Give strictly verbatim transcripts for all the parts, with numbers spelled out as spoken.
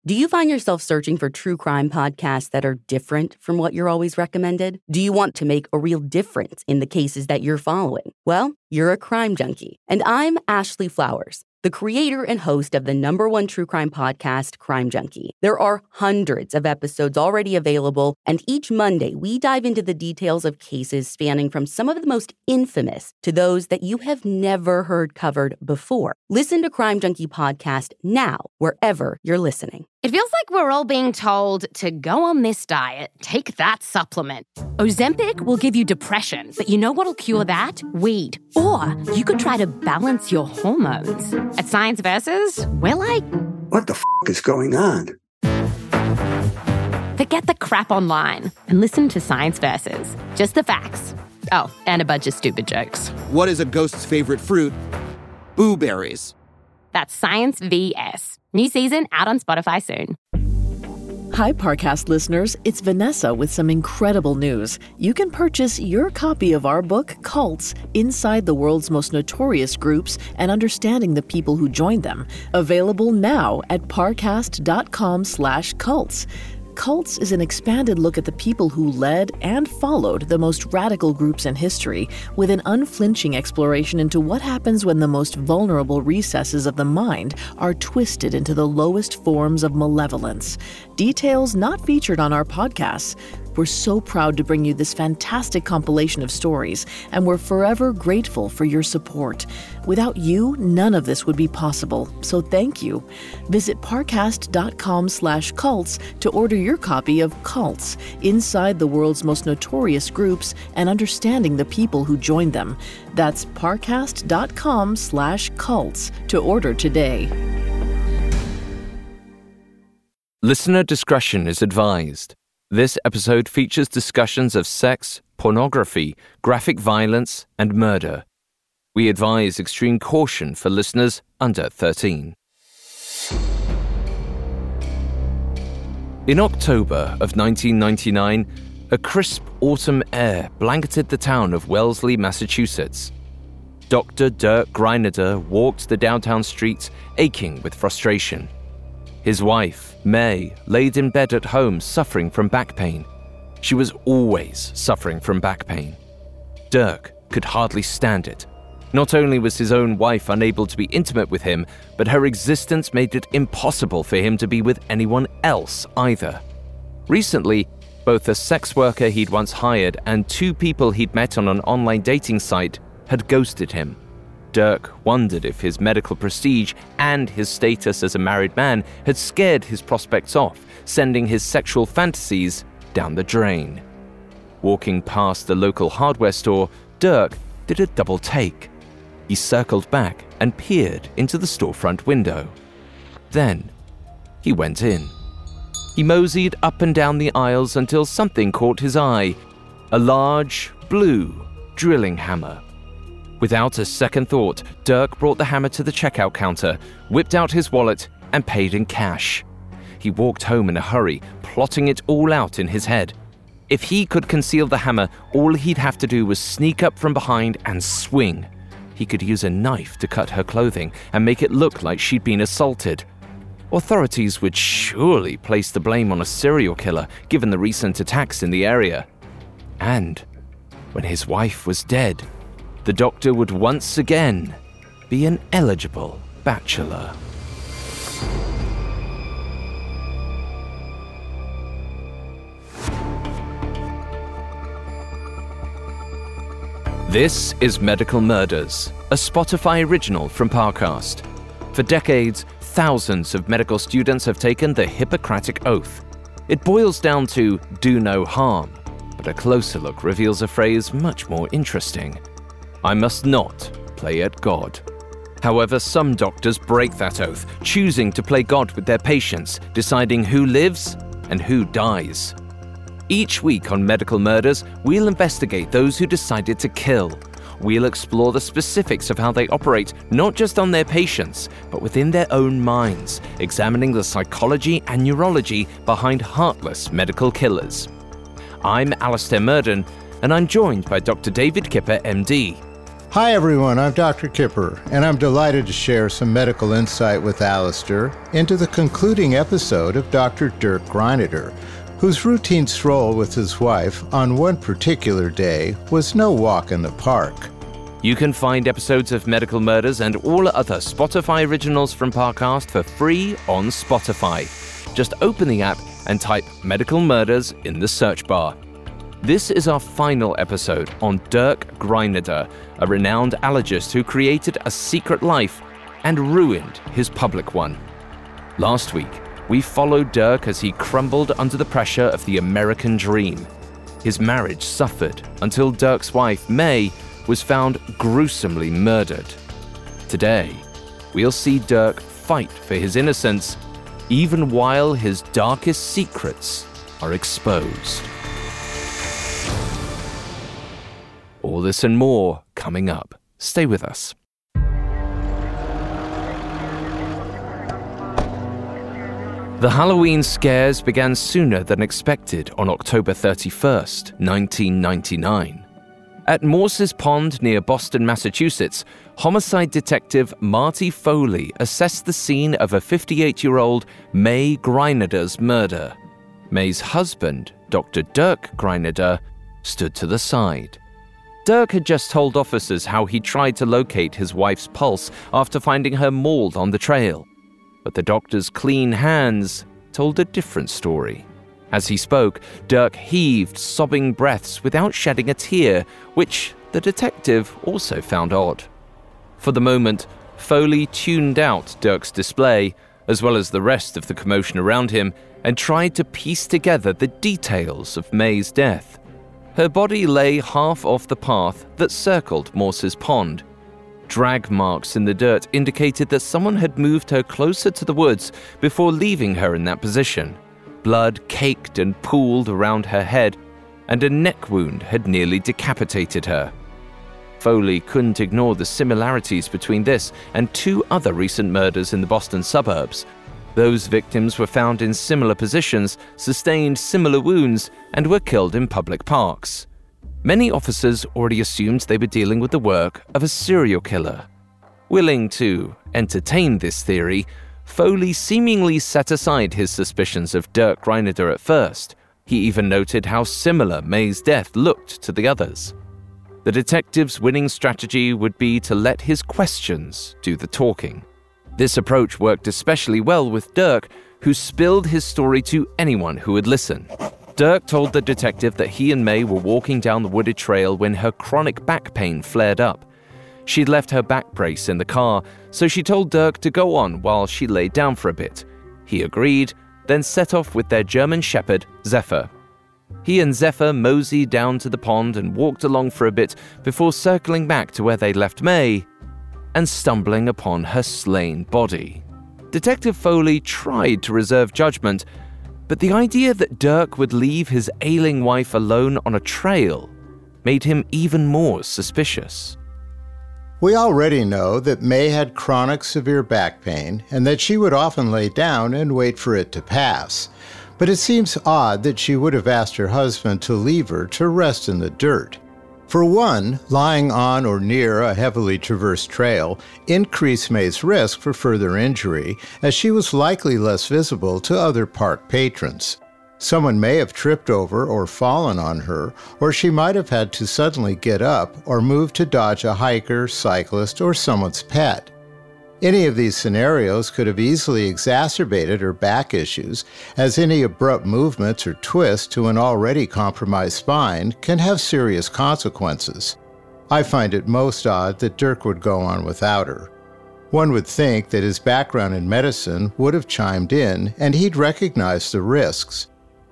Do you find yourself searching for true crime podcasts that are different from what you're always recommended? Do you want to make a real difference in the cases that you're following? Well, you're a crime junkie. And I'm Ashley Flowers, the creator and host of the number one true crime podcast, Crime Junkie. There are hundreds of episodes already available, and each Monday we dive into the details of cases spanning from some of the most infamous to those that you have never heard covered before. Listen to Crime Junkie Podcast now, wherever you're listening. It feels like we're all being told to go on this diet, take that supplement. Ozempic will give you depression, but you know what'll cure that? Weed. Or you could try to balance your hormones. At Science Versus, we're like... What the f*** is going on? Forget the crap online and listen to Science Versus. Just the facts. Oh, and a bunch of stupid jokes. What is a ghost's favorite fruit? Blueberries. That's Science V S. New season out on Spotify soon. Hi, Parcast listeners. It's Vanessa with some incredible news. You can purchase your copy of our book, Cults, Inside the World's Most Notorious Groups and Understanding the People Who Joined Them. Available now at parcast.com slash cults. Cults is an expanded look at the people who led and followed the most radical groups in history, with an unflinching exploration into what happens when the most vulnerable recesses of the mind are twisted into the lowest forms of malevolence. Details not featured on our podcasts. We're so proud to bring you this fantastic compilation of stories, and we're forever grateful for your support. Without you, none of this would be possible, so thank you. Visit parcast.com slash cults to order your copy of Cults, Inside the World's Most Notorious Groups and Understanding the People Who Joined Them. That's parcast.com slash cults to order today. Listener discretion is advised. This episode features discussions of sex, pornography, graphic violence, and murder. We advise extreme caution for listeners under thirteen. In October of nineteen ninety-nine, a crisp autumn air blanketed the town of Wellesley, Massachusetts. Doctor Dirk Greinader walked the downtown streets, aching with frustration. His wife, May, laid in bed at home suffering from back pain. She was always suffering from back pain. Dirk could hardly stand it. Not only was his own wife unable to be intimate with him, but her existence made it impossible for him to be with anyone else either. Recently, both a sex worker he'd once hired and two people he'd met on an online dating site had ghosted him. Dirk wondered if his medical prestige and his status as a married man had scared his prospects off, sending his sexual fantasies down the drain. Walking past the local hardware store, Dirk did a double take. He circled back and peered into the storefront window. Then, he went in. He moseyed up and down the aisles until something caught his eye, a large, blue drilling hammer. Without a second thought, Dirk brought the hammer to the checkout counter, whipped out his wallet, and paid in cash. He walked home in a hurry, plotting it all out in his head. If he could conceal the hammer, all he'd have to do was sneak up from behind and swing. He could use a knife to cut her clothing and make it look like she'd been assaulted. Authorities would surely place the blame on a serial killer, given the recent attacks in the area. And when his wife was dead, the doctor would once again be an eligible bachelor. This is Medical Murders, a Spotify original from Parcast. For decades, thousands of medical students have taken the Hippocratic Oath. It boils down to do no harm, but a closer look reveals a phrase much more interesting. I must not play at God. However, some doctors break that oath, choosing to play God with their patients, deciding who lives and who dies. Each week on Medical Murders, we'll investigate those who decided to kill. We'll explore the specifics of how they operate, not just on their patients, but within their own minds, examining the psychology and neurology behind heartless medical killers. I'm Alistair Murden, and I'm joined by Doctor David Kipper, M D. Hi everyone, I'm Doctor Kipper, and I'm delighted to share some medical insight with Alistair into the concluding episode of Doctor Dirk Greinader, whose routine stroll with his wife on one particular day was no walk in the park. You can find episodes of Medical Murders and all other Spotify originals from Parcast for free on Spotify. Just open the app and type Medical Murders in the search bar. This is our final episode on Dirk Greinader, a renowned allergist who created a secret life and ruined his public one. Last week, we followed Dirk as he crumbled under the pressure of the American dream. His marriage suffered until Dirk's wife, May, was found gruesomely murdered. Today, we'll see Dirk fight for his innocence, even while his darkest secrets are exposed. All this and more coming up. Stay with us. The Halloween scares began sooner than expected on October thirty-first, nineteen ninety-nine. At Morse's Pond near Boston, Massachusetts, homicide detective Marty Foley assessed the scene of a fifty-eight-year-old May Greinader's murder. May's husband, Doctor Dirk Greinader, stood to the side. Dirk had just told officers how he tried to locate his wife's pulse after finding her mauled on the trail. But the doctor's clean hands told a different story. As he spoke, Dirk heaved sobbing breaths without shedding a tear, which the detective also found odd. For the moment, Foley tuned out Dirk's display, as well as the rest of the commotion around him, and tried to piece together the details of May's death. Her body lay half off the path that circled Morse's Pond. Drag marks in the dirt indicated that someone had moved her closer to the woods before leaving her in that position. Blood caked and pooled around her head, and a neck wound had nearly decapitated her. Foley couldn't ignore the similarities between this and two other recent murders in the Boston suburbs. Those victims were found in similar positions, sustained similar wounds, and were killed in public parks. Many officers already assumed they were dealing with the work of a serial killer. Willing to entertain this theory, Foley seemingly set aside his suspicions of Dirk Greinader at first. He even noted how similar May's death looked to the others. The detective's winning strategy would be to let his questions do the talking. This approach worked especially well with Dirk, who spilled his story to anyone who would listen. Dirk told the detective that he and May were walking down the wooded trail when her chronic back pain flared up. She'd left her back brace in the car, so she told Dirk to go on while she laid down for a bit. He agreed, then set off with their German shepherd, Zephyr. He and Zephyr moseyed down to the pond and walked along for a bit before circling back to where they'd left May and stumbling upon her slain body. Detective Foley tried to reserve judgment, but the idea that Dirk would leave his ailing wife alone on a trail made him even more suspicious. We already know that May had chronic severe back pain and that she would often lay down and wait for it to pass. But it seems odd that she would have asked her husband to leave her to rest in the dirt. For one, lying on or near a heavily traversed trail increased May's risk for further injury, as she was likely less visible to other park patrons. Someone may have tripped over or fallen on her, or she might have had to suddenly get up or move to dodge a hiker, cyclist, or someone's pet. Any of these scenarios could have easily exacerbated her back issues, as any abrupt movements or twists to an already compromised spine can have serious consequences. I find it most odd that Dirk would go on without her. One would think that his background in medicine would have chimed in and he'd recognize the risks.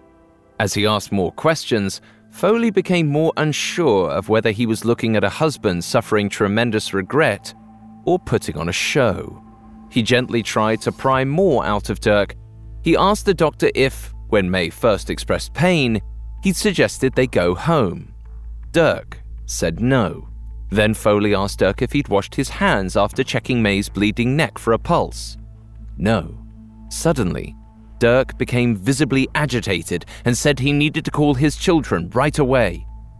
As he asked more questions, Foley became more unsure of whether he was looking at a husband suffering tremendous regret or putting on a show. He gently tried to pry more out of Dirk. He asked the doctor if, when May first expressed pain, he'd suggested they go home. Dirk said no. Then Foley asked Dirk if he'd washed his hands after checking May's bleeding neck for a pulse. No. Suddenly, Dirk became visibly agitated and said he needed to call his children right away.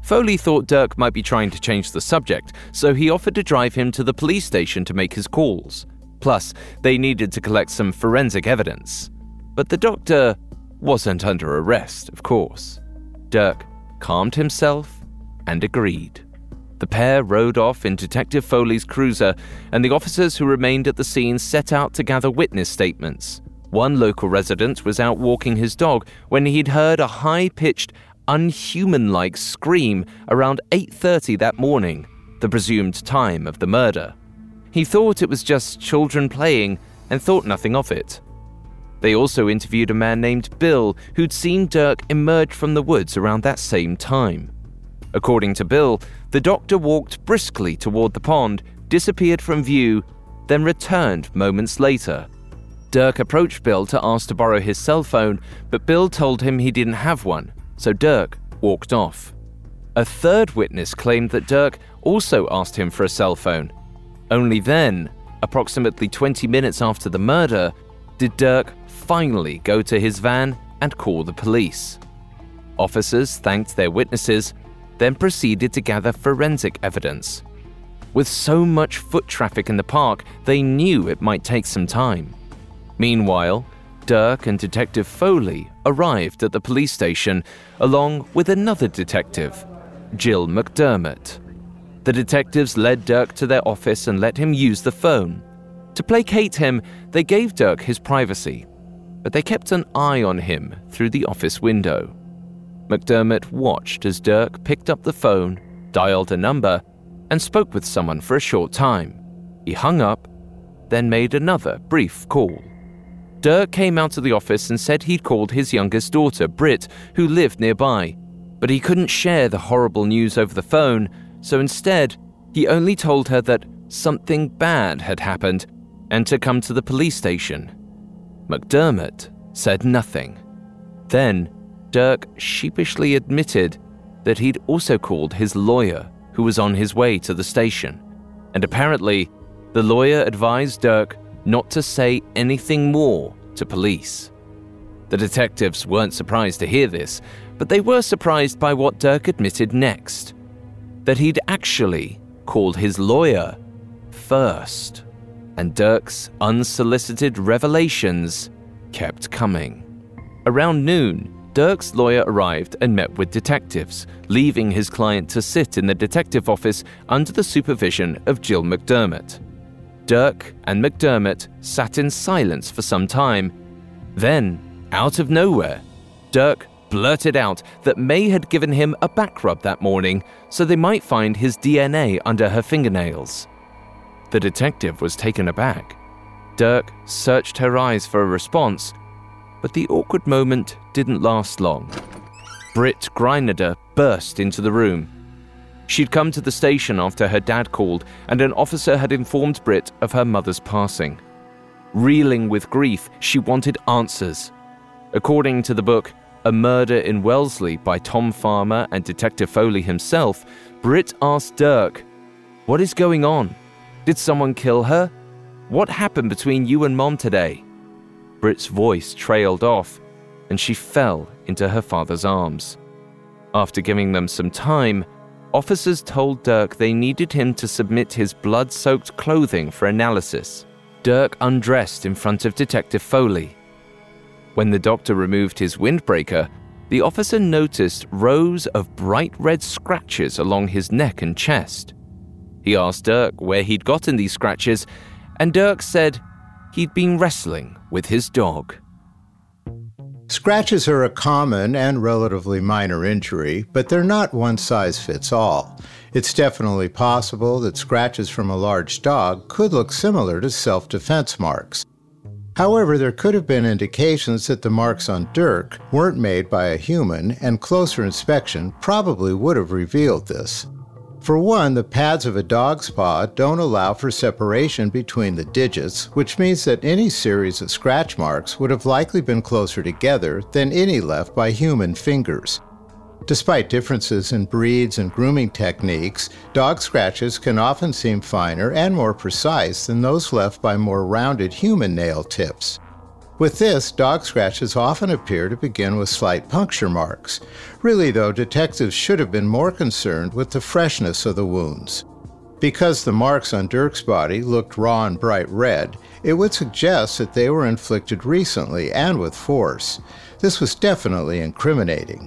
Foley thought Dirk might be trying to change the subject, so he offered to drive him to the police station to make his calls. Plus, they needed to collect some forensic evidence. But the doctor wasn't under arrest, of course. Dirk calmed himself and agreed. The pair rode off in Detective Foley's cruiser, and the officers who remained at the scene set out to gather witness statements. One local resident was out walking his dog when he'd heard a high-pitched, unhuman-like scream around eight thirty that morning, the presumed time of the murder. He thought it was just children playing and thought nothing of it. They also interviewed a man named Bill who'd seen Dirk emerge from the woods around that same time. According to Bill, the doctor walked briskly toward the pond, disappeared from view, then returned moments later. Dirk approached Bill to ask to borrow his cell phone, but Bill told him he didn't have one, so Dirk walked off. A third witness claimed that Dirk also asked him for a cell phone. Only then, approximately twenty minutes after the murder, did Dirk finally go to his van and call the police. Officers thanked their witnesses, then proceeded to gather forensic evidence. With so much foot traffic in the park, they knew it might take some time. Meanwhile, Dirk and Detective Foley arrived at the police station along with another detective, Jill McDermott. The detectives led Dirk to their office and let him use the phone. To placate him, they gave Dirk his privacy, but they kept an eye on him through the office window. McDermott watched as Dirk picked up the phone, dialed a number, and spoke with someone for a short time. He hung up, then made another brief call. Dirk came out of the office and said he'd called his youngest daughter, Britt, who lived nearby, but he couldn't share the horrible news over the phone, so instead, he only told her that something bad had happened and to come to the police station. McDermott said nothing. Then, Dirk sheepishly admitted that he'd also called his lawyer, who was on his way to the station, and apparently, the lawyer advised Dirk not to say anything more to police. The detectives weren't surprised to hear this, but they were surprised by what Dirk admitted next, that he'd actually called his lawyer first, and Dirk's unsolicited revelations kept coming. Around noon, Dirk's lawyer arrived and met with detectives, leaving his client to sit in the detective office under the supervision of Jill McDermott. Dirk and McDermott sat in silence for some time. Then, out of nowhere, Dirk blurted out that May had given him a back rub that morning so they might find his D N A under her fingernails. The detective was taken aback. Dirk searched her eyes for a response, but the awkward moment didn't last long. Britt Greinider burst into the room. She'd come to the station after her dad called, and an officer had informed Britt of her mother's passing. Reeling with grief, she wanted answers. According to the book A Murder in Wellesley by Tom Farmer and Detective Foley himself, Britt asked Dirk, "What is going on? Did someone kill her? What happened between you and Mom today?" Britt's voice trailed off, and she fell into her father's arms. After giving them some time, officers told Dirk they needed him to submit his blood-soaked clothing for analysis. Dirk undressed in front of Detective Foley. When the doctor removed his windbreaker, the officer noticed rows of bright red scratches along his neck and chest. He asked Dirk where he'd gotten these scratches, and Dirk said he'd been wrestling with his dog. Scratches are a common and relatively minor injury, but they're not one size fits all. It's definitely possible that scratches from a large dog could look similar to self-defense marks. However, there could have been indications that the marks on Dirk weren't made by a human, and closer inspection probably would have revealed this. For one, the pads of a dog's paw don't allow for separation between the digits, which means that any series of scratch marks would have likely been closer together than any left by human fingers. Despite differences in breeds and grooming techniques, dog scratches can often seem finer and more precise than those left by more rounded human nail tips. With this, dog scratches often appear to begin with slight puncture marks. Really, though, detectives should have been more concerned with the freshness of the wounds. Because the marks on Dirk's body looked raw and bright red, it would suggest that they were inflicted recently and with force. This was definitely incriminating.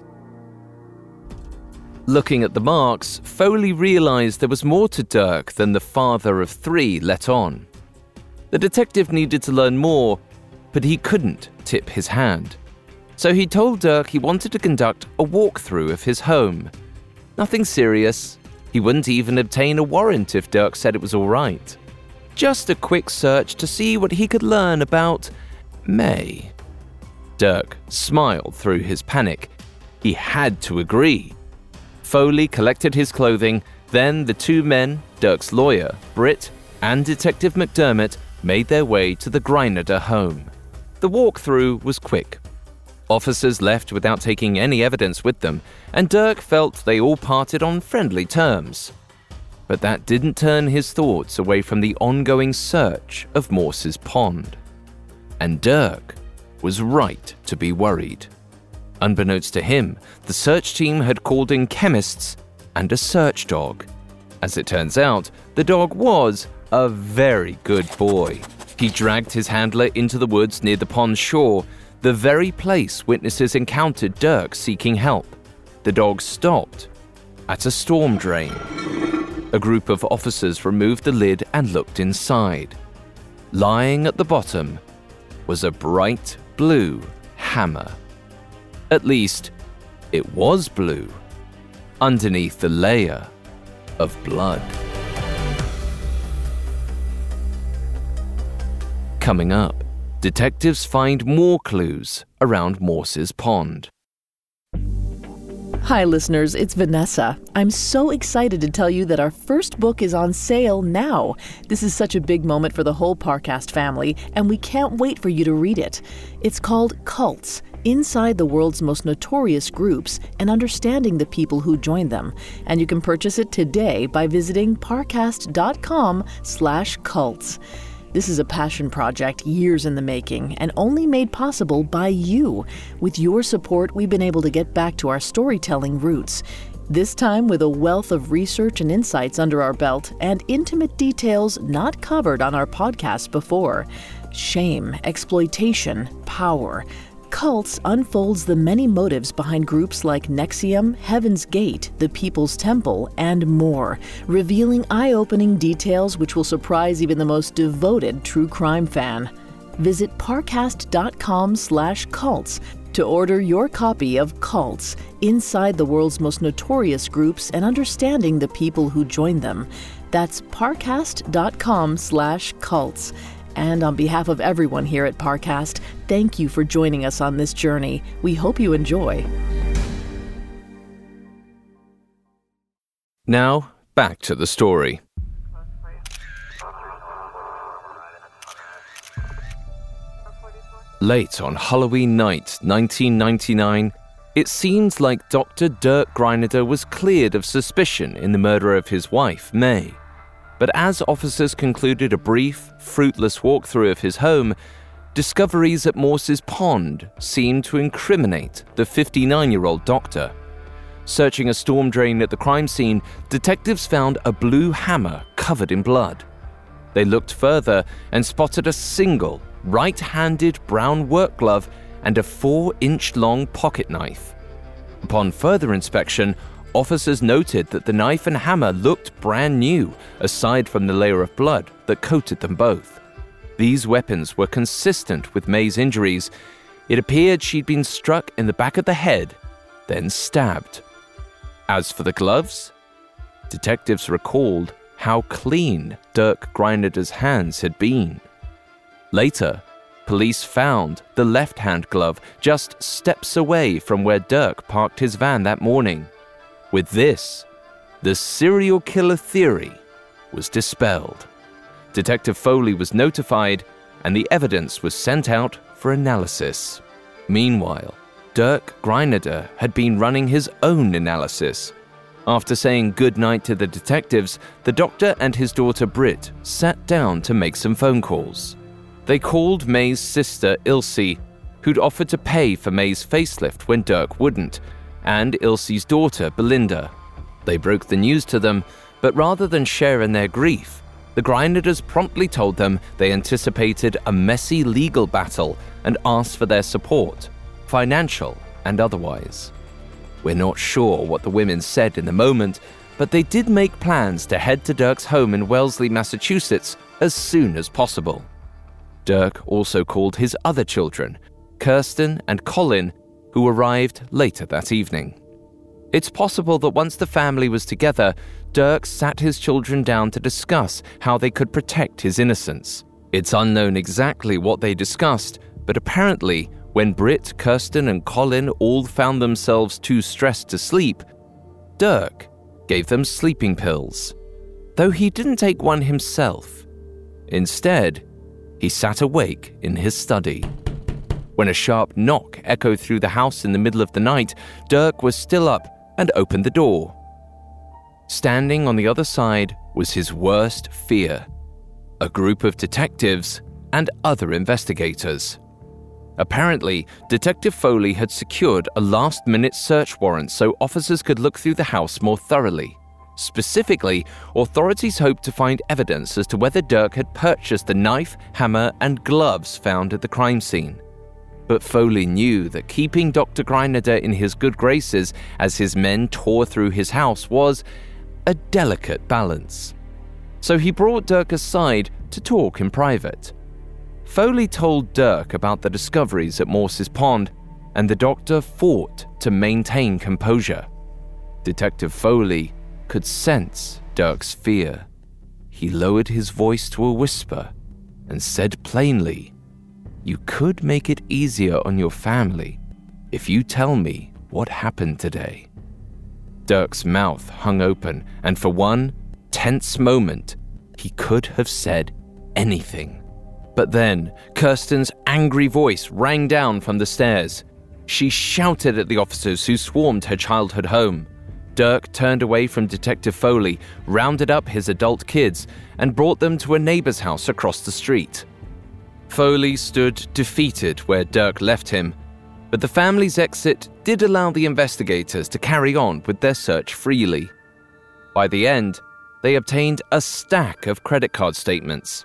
Looking at the marks, Foley realized there was more to Dirk than the father of three let on. The detective needed to learn more, but he couldn't tip his hand. So he told Dirk he wanted to conduct a walkthrough of his home. Nothing serious. He wouldn't even obtain a warrant if Dirk said it was all right. Just a quick search to see what he could learn about May. Dirk smiled through his panic. He had to agree. Foley collected his clothing, then the two men, Dirk's lawyer, Britt, and Detective McDermott, made their way to the Greinader home. The walkthrough was quick. Officers left without taking any evidence with them, and Dirk felt they all parted on friendly terms. But that didn't turn his thoughts away from the ongoing search of Morse's Pond. And Dirk was right to be worried. Unbeknownst to him, the search team had called in chemists and a search dog. As it turns out, the dog was a very good boy. He dragged his handler into the woods near the pond's shore, the very place witnesses encountered Dirk seeking help. The dog stopped at a storm drain. A group of officers removed the lid and looked inside. Lying at the bottom was a bright blue hammer. At least, it was blue, underneath the layer of blood. Coming up, detectives find more clues around Morse's Pond. Hi, listeners, it's Vanessa. I'm so excited to tell you that our first book is on sale now. This is such a big moment for the whole Parcast family, and we can't wait for you to read it. It's called Cults: Inside the World's Most Notorious Groups and Understanding the People Who Join Them. And you can purchase it today by visiting parcast.com slash cults. This is a passion project years in the making and only made possible by you. With your support, we've been able to get back to our storytelling roots. This time with a wealth of research and insights under our belt and intimate details not covered on our podcast before. Shame, exploitation, power. Cults unfolds the many motives behind groups like N X I V M, Heaven's Gate, the People's Temple, and more, revealing eye-opening details which will surprise even the most devoted true crime fan. Visit parcast.com slash cults to order your copy of Cults: Inside the World's Most Notorious Groups and Understanding the People Who Join Them. That's parcast.com slash cults. And on behalf of everyone here at Parcast, thank you for joining us on this journey. We hope you enjoy. Now, back to the story. Late on Halloween night, nineteen ninety-nine, it seemed like Doctor Dirk Greinader was cleared of suspicion in the murder of his wife, May. But as officers concluded a brief, fruitless walkthrough of his home, discoveries at Morse's Pond seemed to incriminate the fifty-nine-year-old doctor. Searching a storm drain at the crime scene, detectives found a blue hammer covered in blood. They looked further and spotted a single, right-handed brown work glove and a four-inch-long pocket knife. Upon further inspection, officers noted that the knife and hammer looked brand new, aside from the layer of blood that coated them both. These weapons were consistent with May's injuries. It appeared she'd been struck in the back of the head, then stabbed. As for the gloves, detectives recalled how clean Dirk Greinader's hands had been. Later, police found the left-hand glove just steps away from where Dirk parked his van that morning. With this, the serial killer theory was dispelled. Detective Foley was notified, and the evidence was sent out for analysis. Meanwhile, Dirk Greinader had been running his own analysis. After saying goodnight to the detectives, the doctor and his daughter Britt sat down to make some phone calls. They called May's sister Ilse, who'd offered to pay for May's facelift when Dirk wouldn't, and Ilse's daughter Belinda. They broke the news to them, but rather than share in their grief, the Greineders promptly told them they anticipated a messy legal battle and asked for their support, financial and otherwise. We're not sure what the women said in the moment, but they did make plans to head to Dirk's home in Wellesley, Massachusetts, as soon as possible. Dirk also called his other children, Kirsten and Colin, who arrived later that evening. It's possible that once the family was together, Dirk sat his children down to discuss how they could protect his innocence. It's unknown exactly what they discussed, but apparently, when Britt, Kirsten, and Colin all found themselves too stressed to sleep, Dirk gave them sleeping pills, though he didn't take one himself. Instead, he sat awake in his study. When a sharp knock echoed through the house in the middle of the night, Dirk was still up and opened the door. Standing on the other side was his worst fear: a group of detectives and other investigators. Apparently, Detective Foley had secured a last-minute search warrant so officers could look through the house more thoroughly. Specifically, authorities hoped to find evidence as to whether Dirk had purchased the knife, hammer, and gloves found at the crime scene. But Foley knew that keeping Doctor Greineder in his good graces as his men tore through his house was a delicate balance. So he brought Dirk aside to talk in private. Foley told Dirk about the discoveries at Morse's Pond, and the doctor fought to maintain composure. Detective Foley could sense Dirk's fear. He lowered his voice to a whisper and said plainly, "You could make it easier on your family if you tell me what happened today." Dirk's mouth hung open, and for one tense moment, he could have said anything. But then, Kirsten's angry voice rang down from the stairs. She shouted at the officers who swarmed her childhood home. Dirk turned away from Detective Foley, rounded up his adult kids, and brought them to a neighbor's house across the street. Foley stood defeated where Dirk left him, but the family's exit did allow the investigators to carry on with their search freely. By the end, they obtained a stack of credit card statements.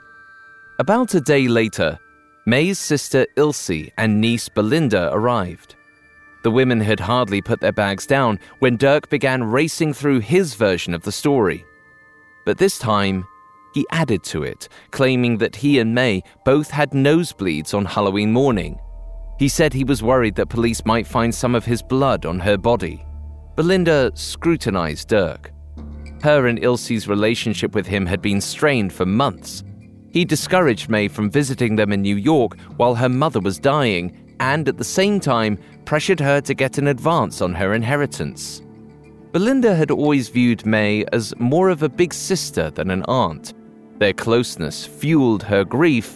About a day later, May's sister Ilse and niece Belinda arrived. The women had hardly put their bags down when Dirk began racing through his version of the story. But this time, he added to it, claiming that he and May both had nosebleeds on Halloween morning. He said he was worried that police might find some of his blood on her body. Belinda scrutinized Dirk. Her and Ilse's relationship with him had been strained for months. He discouraged May from visiting them in New York while her mother was dying, and at the same time pressured her to get an advance on her inheritance. Belinda had always viewed May as more of a big sister than an aunt. Their closeness fueled her grief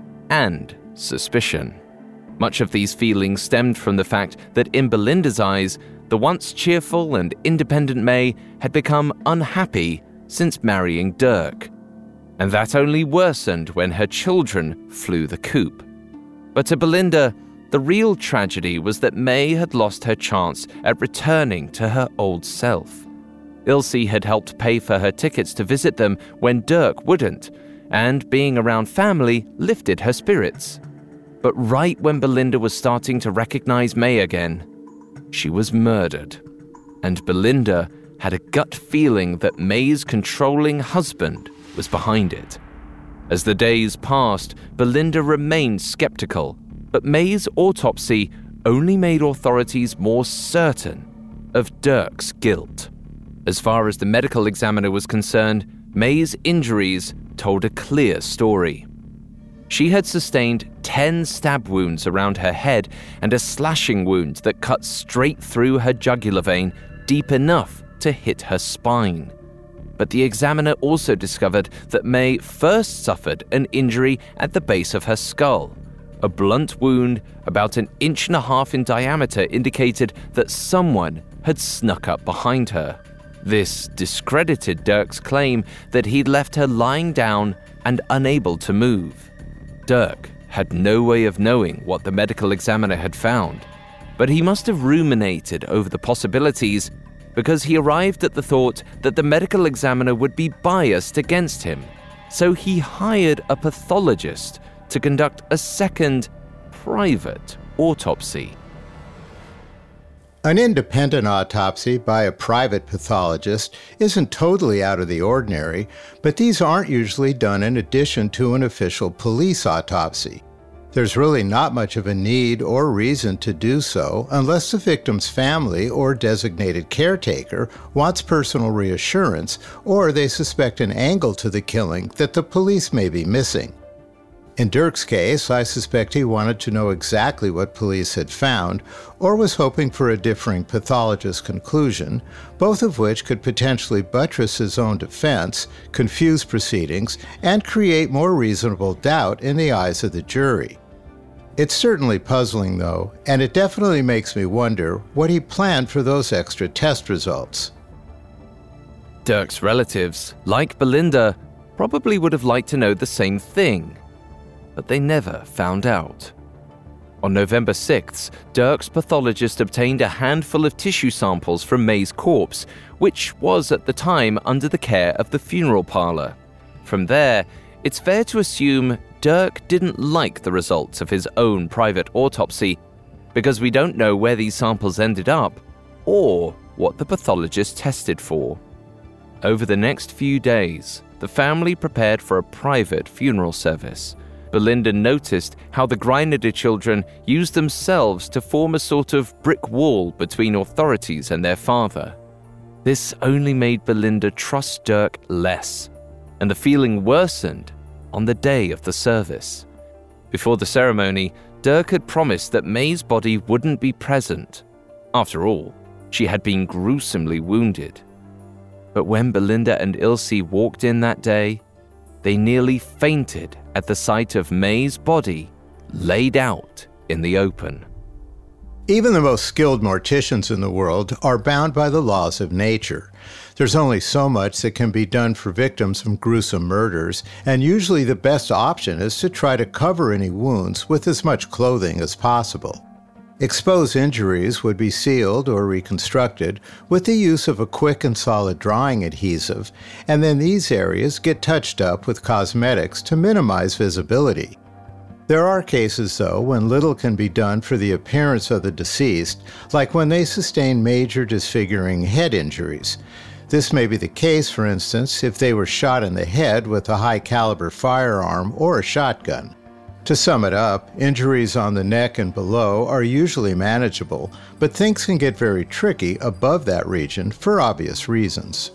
and suspicion. Much of these feelings stemmed from the fact that in Belinda's eyes, the once cheerful and independent May had become unhappy since marrying Dirk. And that only worsened when her children flew the coop. But to Belinda, the real tragedy was that May had lost her chance at returning to her old self. Ilse had helped pay for her tickets to visit them when Dirk wouldn't, and being around family lifted her spirits. But right when Belinda was starting to recognize May again, she was murdered. And Belinda had a gut feeling that May's controlling husband was behind it. As the days passed, Belinda remained skeptical, but May's autopsy only made authorities more certain of Dirk's guilt. As far as the medical examiner was concerned, May's injuries told a clear story. She had sustained ten stab wounds around her head and a slashing wound that cut straight through her jugular vein, deep enough to hit her spine. But the examiner also discovered that May first suffered an injury at the base of her skull. A blunt wound about an inch and a half in diameter indicated that someone had snuck up behind her. This discredited Dirk's claim that he'd left her lying down and unable to move. Dirk had no way of knowing what the medical examiner had found, but he must have ruminated over the possibilities because he arrived at the thought that the medical examiner would be biased against him. So he hired a pathologist to conduct a second, private autopsy. An independent autopsy by a private pathologist isn't totally out of the ordinary, but these aren't usually done in addition to an official police autopsy. There's really not much of a need or reason to do so unless the victim's family or designated caretaker wants personal reassurance or they suspect an angle to the killing that the police may be missing. In Dirk's case, I suspect he wanted to know exactly what police had found or was hoping for a differing pathologist's conclusion, both of which could potentially buttress his own defense, confuse proceedings, and create more reasonable doubt in the eyes of the jury. It's certainly puzzling, though, and it definitely makes me wonder what he planned for those extra test results. Dirk's relatives, like Belinda, probably would have liked to know the same thing, but they never found out. On November sixth, Dirk's pathologist obtained a handful of tissue samples from May's corpse, which was at the time under the care of the funeral parlor. From there, it's fair to assume Dirk didn't like the results of his own private autopsy, because we don't know where these samples ended up or what the pathologist tested for. Over the next few days, the family prepared for a private funeral service. Belinda noticed how the Greinider children used themselves to form a sort of brick wall between authorities and their father. This only made Belinda trust Dirk less, and the feeling worsened on the day of the service. Before the ceremony, Dirk had promised that May's body wouldn't be present. After all, she had been gruesomely wounded. But when Belinda and Ilse walked in that day, they nearly fainted at the sight of May's body laid out in the open. Even the most skilled morticians in the world are bound by the laws of nature. There's only so much that can be done for victims from gruesome murders, and usually the best option is to try to cover any wounds with as much clothing as possible. Exposed injuries would be sealed or reconstructed with the use of a quick and solid drying adhesive, and then these areas get touched up with cosmetics to minimize visibility. There are cases, though, when little can be done for the appearance of the deceased, like when they sustain major disfiguring head injuries. This may be the case, for instance, if they were shot in the head with a high-caliber firearm or a shotgun. To sum it up, injuries on the neck and below are usually manageable, but things can get very tricky above that region for obvious reasons.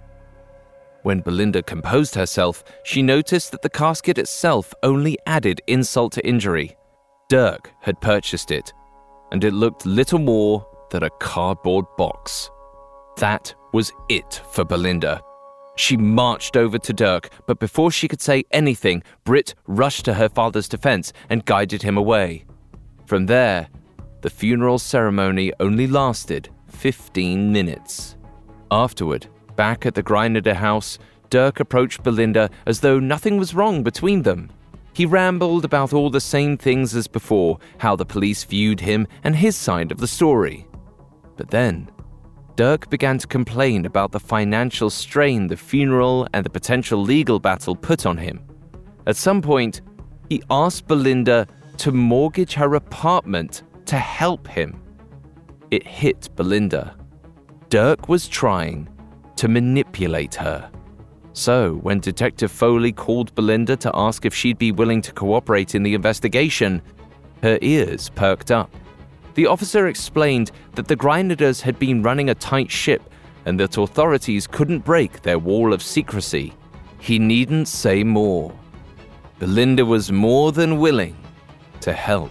When Belinda composed herself, she noticed that the casket itself only added insult to injury. Dirk had purchased it, and it looked little more than a cardboard box. That was it for Belinda. She marched over to Dirk, but before she could say anything, Britt rushed to her father's defense and guided him away. From there, the funeral ceremony only lasted fifteen minutes. Afterward, back at the Greinider house, Dirk approached Belinda as though nothing was wrong between them. He rambled about all the same things as before, how the police viewed him and his side of the story. But then, Dirk began to complain about the financial strain the funeral and the potential legal battle put on him. At some point, he asked Belinda to mortgage her apartment to help him. It hit Belinda. Dirk was trying to manipulate her. So, when Detective Foley called Belinda to ask if she'd be willing to cooperate in the investigation, her ears perked up. The officer explained that the Greiniders had been running a tight ship and that authorities couldn't break their wall of secrecy. He needn't say more. Belinda was more than willing to help.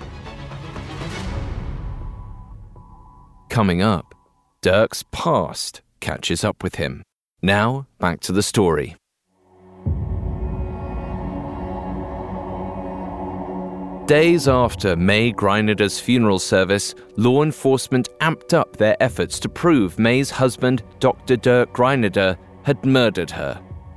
Coming up, Dirk's past catches up with him. Now, back to the story. Days after May Greinider's funeral service, law enforcement amped up their efforts to prove May's husband, Doctor Dirk Greinider, had murdered her.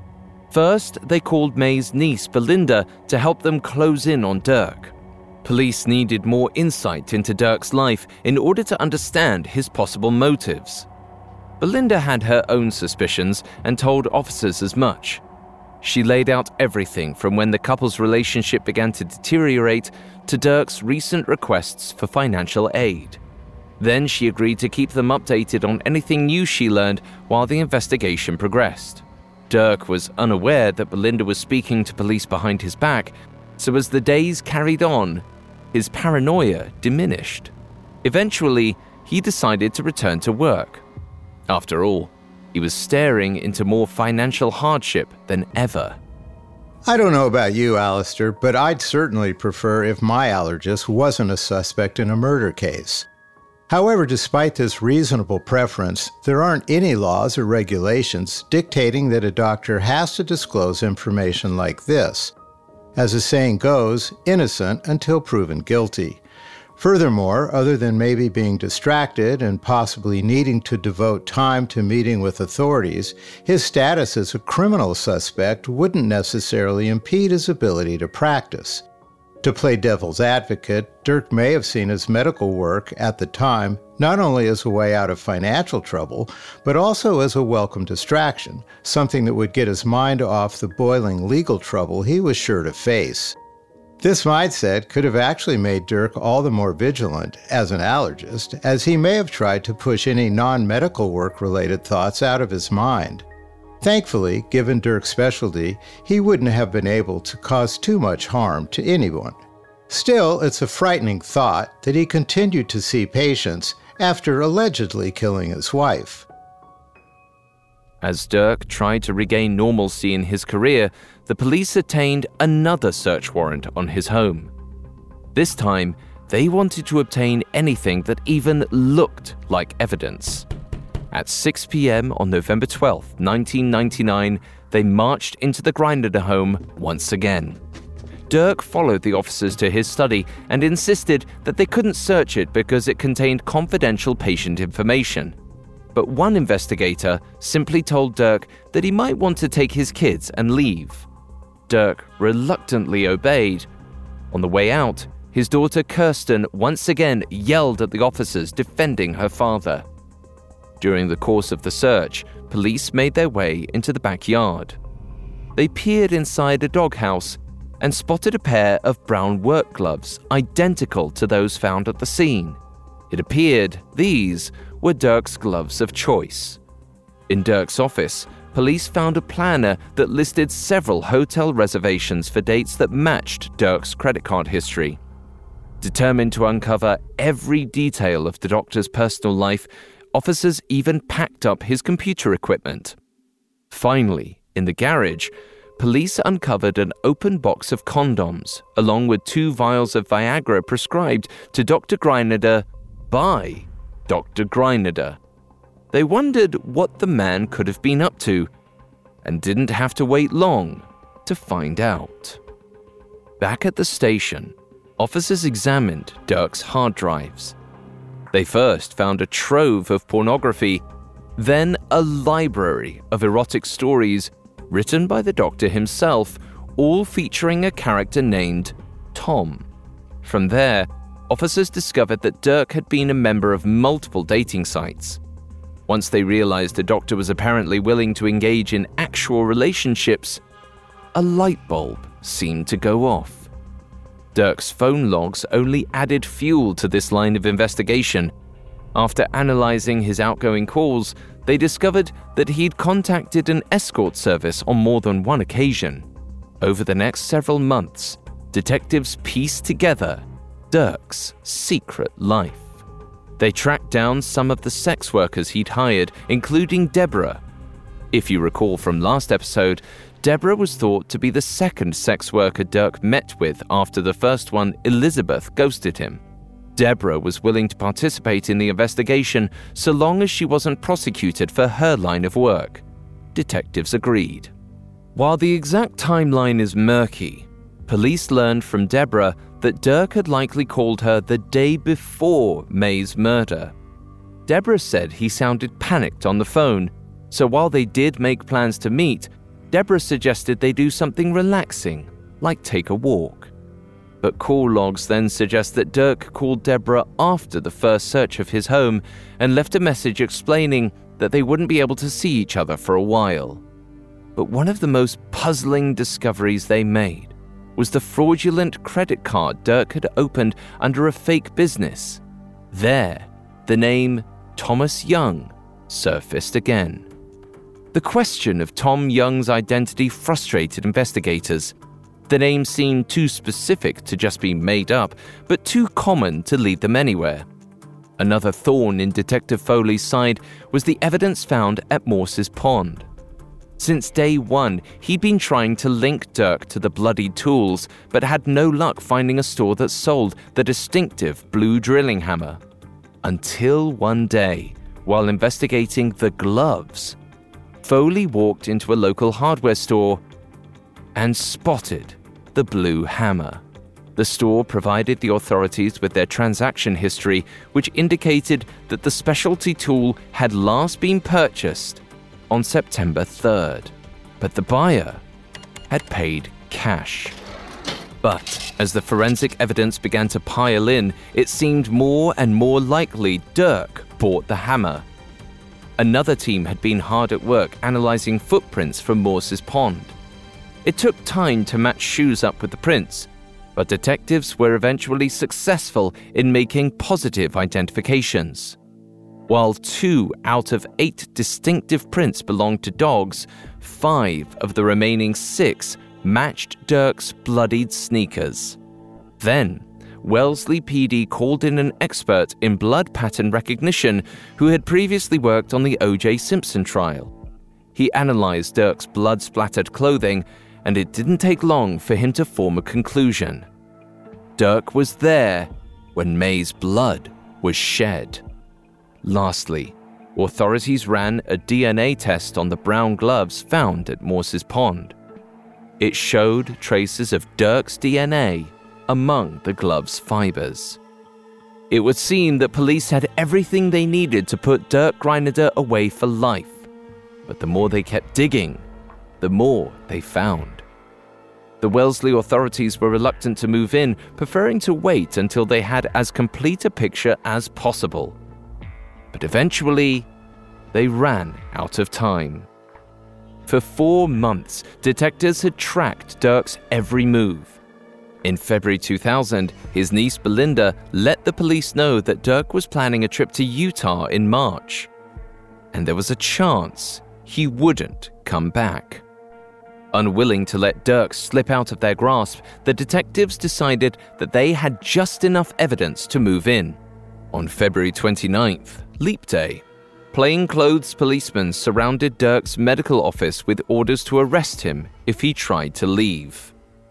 First, they called May's niece, Belinda, to help them close in on Dirk. Police needed more insight into Dirk's life in order to understand his possible motives. Belinda had her own suspicions and told officers as much. She laid out everything from when the couple's relationship began to deteriorate to Dirk's recent requests for financial aid. Then she agreed to keep them updated on anything new she learned while the investigation progressed. Dirk was unaware that Belinda was speaking to police behind his back, so as the days carried on, his paranoia diminished. Eventually, he decided to return to work. After all, he was staring into more financial hardship than ever. I don't know about you, Alistair, but I'd certainly prefer if my allergist wasn't a suspect in a murder case. However, despite this reasonable preference, there aren't any laws or regulations dictating that a doctor has to disclose information like this. As the saying goes, innocent until proven guilty. Furthermore, other than maybe being distracted and possibly needing to devote time to meeting with authorities, his status as a criminal suspect wouldn't necessarily impede his ability to practice. To play devil's advocate, Dirk may have seen his medical work at the time not only as a way out of financial trouble, but also as a welcome distraction, something that would get his mind off the boiling legal trouble he was sure to face. This mindset could have actually made Dirk all the more vigilant as an allergist, as he may have tried to push any non-medical work-related thoughts out of his mind. Thankfully, given Dirk's specialty, he wouldn't have been able to cause too much harm to anyone. Still, it's a frightening thought that he continued to see patients after allegedly killing his wife. As Dirk tried to regain normalcy in his career, the police obtained another search warrant on his home. This time, they wanted to obtain anything that even looked like evidence. At six p.m. on November twelfth, nineteen ninety-nine, they marched into the Greineder home once again. Dirk followed the officers to his study and insisted that they couldn't search it because it contained confidential patient information. But one investigator simply told Dirk that he might want to take his kids and leave. Dirk reluctantly obeyed. On the way out, his daughter Kirsten once again yelled at the officers defending her father. During the course of the search, police made their way into the backyard. They peered inside a doghouse and spotted a pair of brown work gloves identical to those found at the scene. It appeared these were Dirk's gloves of choice. In Dirk's office, police found a planner that listed several hotel reservations for dates that matched Dirk's credit card history. Determined to uncover every detail of the doctor's personal life, officers even packed up his computer equipment. Finally, in the garage, police uncovered an open box of condoms, along with two vials of Viagra prescribed to Doctor Greineder by Doctor Greineder. They wondered what the man could have been up to, and didn't have to wait long to find out. Back at the station, officers examined Dirk's hard drives. They first found a trove of pornography, then a library of erotic stories written by the doctor himself, all featuring a character named Tom. From there, officers discovered that Dirk had been a member of multiple dating sites. Once they realized the doctor was apparently willing to engage in actual relationships, a light bulb seemed to go off. Dirk's phone logs only added fuel to this line of investigation. After analyzing his outgoing calls, they discovered that he'd contacted an escort service on more than one occasion. Over the next several months, detectives pieced together Dirk's secret life. They tracked down some of the sex workers he'd hired, including Deborah. If you recall from last episode, Deborah was thought to be the second sex worker Dirk met with after the first one, Elizabeth, ghosted him. Deborah was willing to participate in the investigation so long as she wasn't prosecuted for her line of work. Detectives agreed. While the exact timeline is murky, police learned from Deborah that Dirk had likely called her the day before May's murder. Deborah said he sounded panicked on the phone, so while they did make plans to meet, Deborah suggested they do something relaxing, like take a walk. But call logs then suggest that Dirk called Deborah after the first search of his home and left a message explaining that they wouldn't be able to see each other for a while. But one of the most puzzling discoveries they made was the fraudulent credit card Dirk had opened under a fake business. There, the name Thomas Young surfaced again. The question of Tom Young's identity frustrated investigators. The name seemed too specific to just be made up, but too common to lead them anywhere. Another thorn in Detective Foley's side was the evidence found at Morse's Pond. Since day one, he'd been trying to link Dirk to the bloodied tools, but had no luck finding a store that sold the distinctive blue drilling hammer. Until one day, while investigating the gloves, Foley walked into a local hardware store and spotted the blue hammer. The store provided the authorities with their transaction history, which indicated that the specialty tool had last been purchased on September third, but the buyer had paid cash. But as the forensic evidence began to pile in, it seemed more and more likely Dirk bought the hammer. Another team had been hard at work analyzing footprints from Morse's Pond. It took time to match shoes up with the prints, but detectives were eventually successful in making positive identifications. While two out of eight distinctive prints belonged to dogs, five of the remaining six matched Dirk's bloodied sneakers. Then, Wellesley P D called in an expert in blood pattern recognition who had previously worked on the O J Simpson trial. He analyzed Dirk's blood-splattered clothing, and it didn't take long for him to form a conclusion. Dirk was there when May's blood was shed. Lastly, authorities ran a D N A test on the brown gloves found at Morse's Pond. It showed traces of Dirk's D N A among the gloves' fibers. It would seem that police had everything they needed to put Dirk Greinader away for life. But the more they kept digging, the more they found. The Wellesley authorities were reluctant to move in, preferring to wait until they had as complete a picture as possible. But eventually, they ran out of time. For four months, detectives had tracked Dirk's every move. In February two thousand, his niece Belinda let the police know that Dirk was planning a trip to Utah in March. And there was a chance he wouldn't come back. Unwilling to let Dirk slip out of their grasp, the detectives decided that they had just enough evidence to move in. On February twenty-ninth, Leap Day, plainclothes policemen surrounded Dirk's medical office with orders to arrest him if he tried to leave.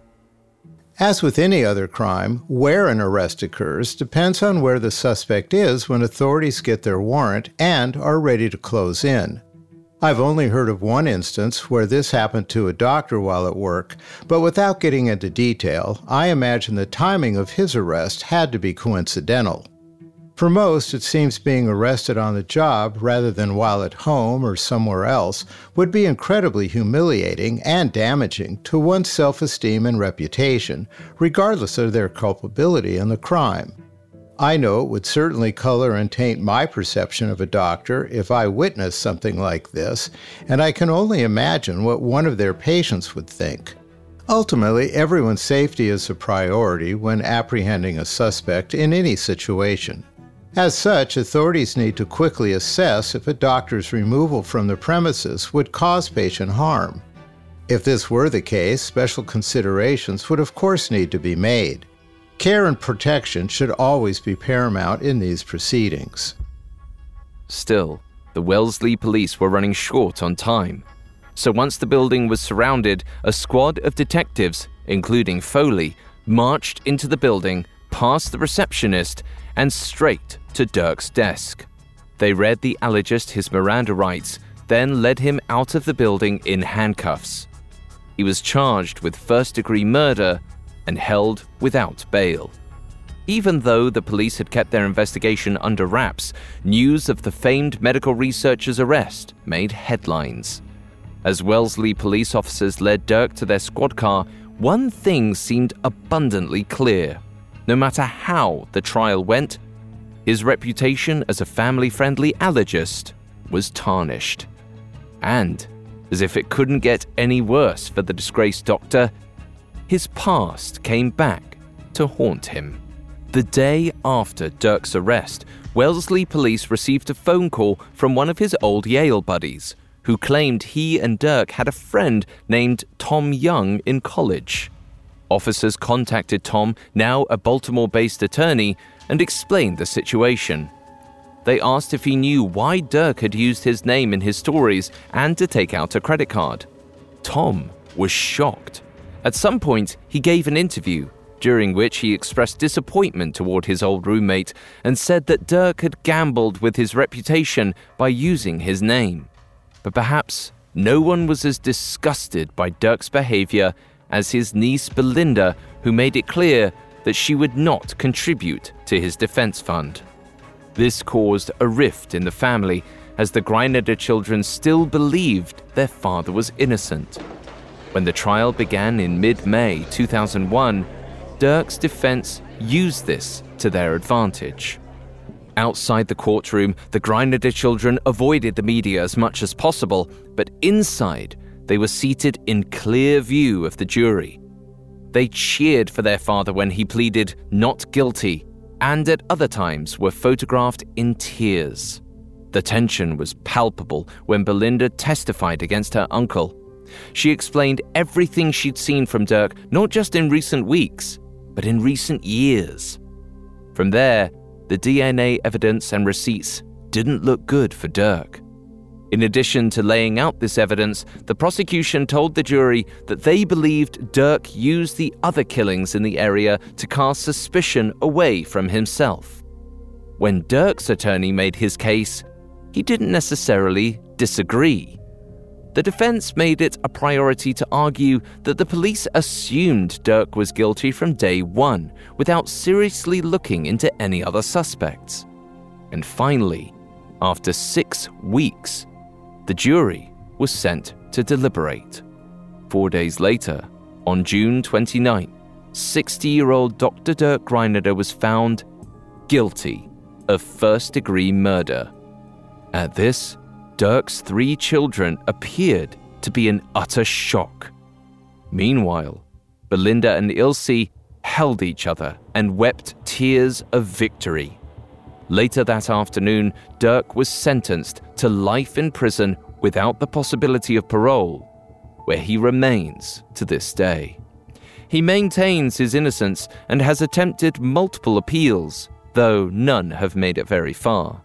As with any other crime, where an arrest occurs depends on where the suspect is when authorities get their warrant and are ready to close in. I've only heard of one instance where this happened to a doctor while at work, but without getting into detail, I imagine the timing of his arrest had to be coincidental. For most, it seems being arrested on the job rather than while at home or somewhere else would be incredibly humiliating and damaging to one's self-esteem and reputation, regardless of their culpability in the crime. I know it would certainly color and taint my perception of a doctor if I witnessed something like this, and I can only imagine what one of their patients would think. Ultimately, everyone's safety is a priority when apprehending a suspect in any situation. As such, authorities need to quickly assess if a doctor's removal from the premises would cause patient harm. If this were the case, special considerations would of course need to be made. Care and protection should always be paramount in these proceedings. Still, the Wellesley police were running short on time. So once the building was surrounded, a squad of detectives, including Foley, marched into the building, past the receptionist, and straight to Dirk's desk. They read the allegist his Miranda rights, then led him out of the building in handcuffs. He was charged with first-degree murder and held without bail. Even though the police had kept their investigation under wraps, news of the famed medical researcher's arrest made headlines. As Wellesley police officers led Dirk to their squad car, one thing seemed abundantly clear. No matter how the trial went, his reputation as a family-friendly allergist was tarnished. And, as if it couldn't get any worse for the disgraced doctor, his past came back to haunt him. The day after Dirk's arrest, Wellesley police received a phone call from one of his old Yale buddies, who claimed he and Dirk had a friend named Tom Young in college. Officers contacted Tom, now a Baltimore-based attorney, and explained the situation. They asked if he knew why Dirk had used his name in his stories and to take out a credit card. Tom was shocked. At some point, he gave an interview, during which he expressed disappointment toward his old roommate and said that Dirk had gambled with his reputation by using his name. But perhaps no one was as disgusted by Dirk's behavior as his niece Belinda, who made it clear that she would not contribute to his defense fund. This caused a rift in the family, as the Greinider children still believed their father was innocent. When the trial began in mid-May two thousand one, Dirk's defense used this to their advantage. Outside the courtroom, the Greinider children avoided the media as much as possible, but inside, they were seated in clear view of the jury. They cheered for their father when he pleaded not guilty, and at other times were photographed in tears. The tension was palpable when Belinda testified against her uncle. She explained everything she'd seen from Dirk, not just in recent weeks, but in recent years. From there, the D N A evidence and receipts didn't look good for Dirk. In addition to laying out this evidence, the prosecution told the jury that they believed Dirk used the other killings in the area to cast suspicion away from himself. When Dirk's attorney made his case, he didn't necessarily disagree. The defense made it a priority to argue that the police assumed Dirk was guilty from day one, without seriously looking into any other suspects. And finally, after six weeks, the jury was sent to deliberate. Four days later, on June twenty-ninth, sixty-year-old Doctor Dirk Greinider was found guilty of first-degree murder. At this, Dirk's three children appeared to be in utter shock. Meanwhile, Belinda and Ilse held each other and wept tears of victory. Later that afternoon, Dirk was sentenced to life in prison without the possibility of parole, where he remains to this day. He maintains his innocence and has attempted multiple appeals, though none have made it very far.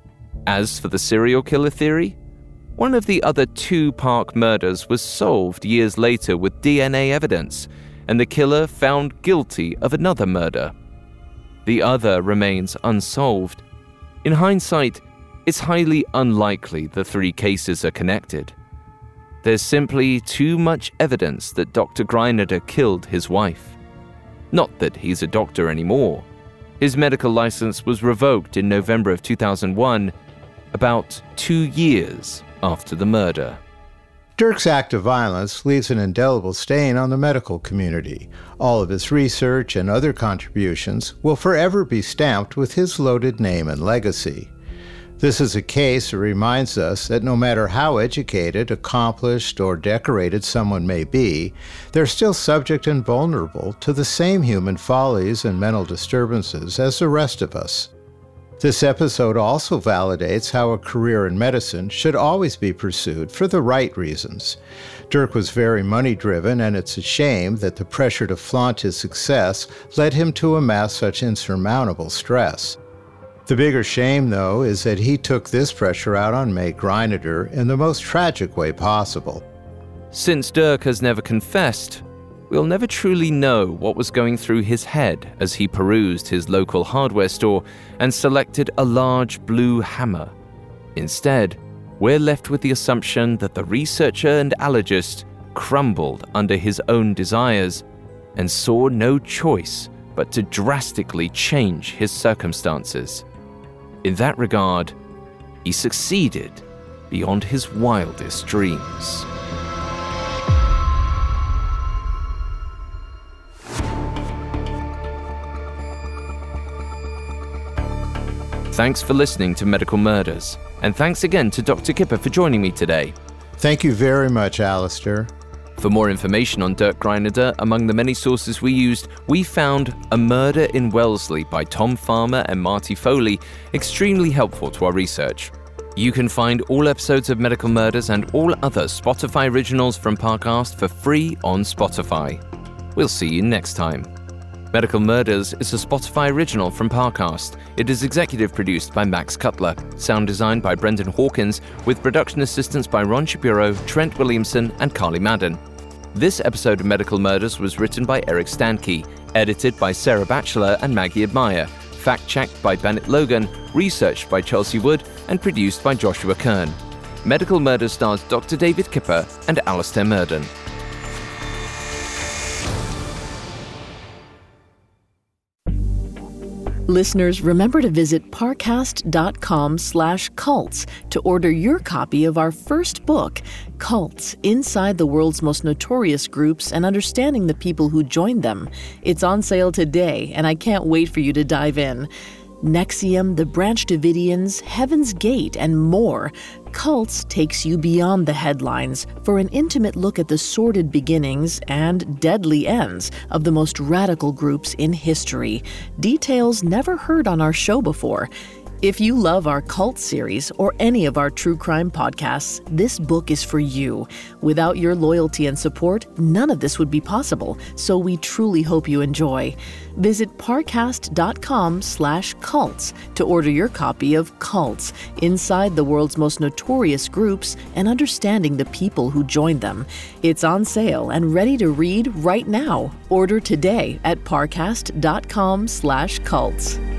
As for the serial killer theory, one of the other two Park murders was solved years later with D N A evidence, and the killer found guilty of another murder. The other remains unsolved. In hindsight, it's highly unlikely the three cases are connected. There's simply too much evidence that Doctor Greinider killed his wife. Not that he's a doctor anymore. His medical license was revoked in November of two thousand one, about two years after the murder. Dirk's act of violence leaves an indelible stain on the medical community. All of his research and other contributions will forever be stamped with his loaded name and legacy. This is a case that reminds us that no matter how educated, accomplished, or decorated someone may be, they're still subject and vulnerable to the same human follies and mental disturbances as the rest of us. This episode also validates how a career in medicine should always be pursued for the right reasons. Dirk was very money-driven, and it's a shame that the pressure to flaunt his success led him to amass such insurmountable stress. The bigger shame, though, is that he took this pressure out on May Greinider in the most tragic way possible. Since Dirk has never confessed, we'll never truly know what was going through his head as he perused his local hardware store and selected a large blue hammer. Instead, we're left with the assumption that the researcher and allergist crumbled under his own desires and saw no choice but to drastically change his circumstances. In that regard, he succeeded beyond his wildest dreams. Thanks for listening to Medical Murders, and thanks again to Doctor Kipper for joining me today. Thank you very much, Alistair. For more information on Dirk Greinader, among the many sources we used, we found A Murder in Wellesley by Tom Farmer and Marty Foley extremely helpful to our research. You can find all episodes of Medical Murders and all other Spotify originals from Parcast for free on Spotify. We'll see you next time. Medical Murders is a Spotify original from Parcast. It is executive produced by Max Cutler, sound designed by Brendan Hawkins, with production assistance by Ron Shapiro, Trent Williamson, and Carly Madden. This episode of Medical Murders was written by Eric Stankey, edited by Sarah Batchelor and Maggie Admire, fact-checked by Bennett Logan, researched by Chelsea Wood, and produced by Joshua Kern. Medical Murders stars Doctor David Kipper and Alistair Murden. Listeners, remember to visit parcast.com slash cults to order your copy of our first book, Cults, Inside the World's Most Notorious Groups and Understanding the People Who Joined Them. It's on sale today, and I can't wait for you to dive in. N X I V M, the Branch Davidians, Heaven's Gate, and more. Cults takes you beyond the headlines for an intimate look at the sordid beginnings and deadly ends of the most radical groups in history. Details never heard on our show before. If you love our cult series or any of our true crime podcasts, this book is for you. Without your loyalty and support, none of this would be possible, so we truly hope you enjoy. Visit parcast.com slash cults to order your copy of Cults, Inside the World's Most Notorious Groups and Understanding the People Who Joined Them. It's on sale and ready to read right now. Order today at parcast.com slash cults.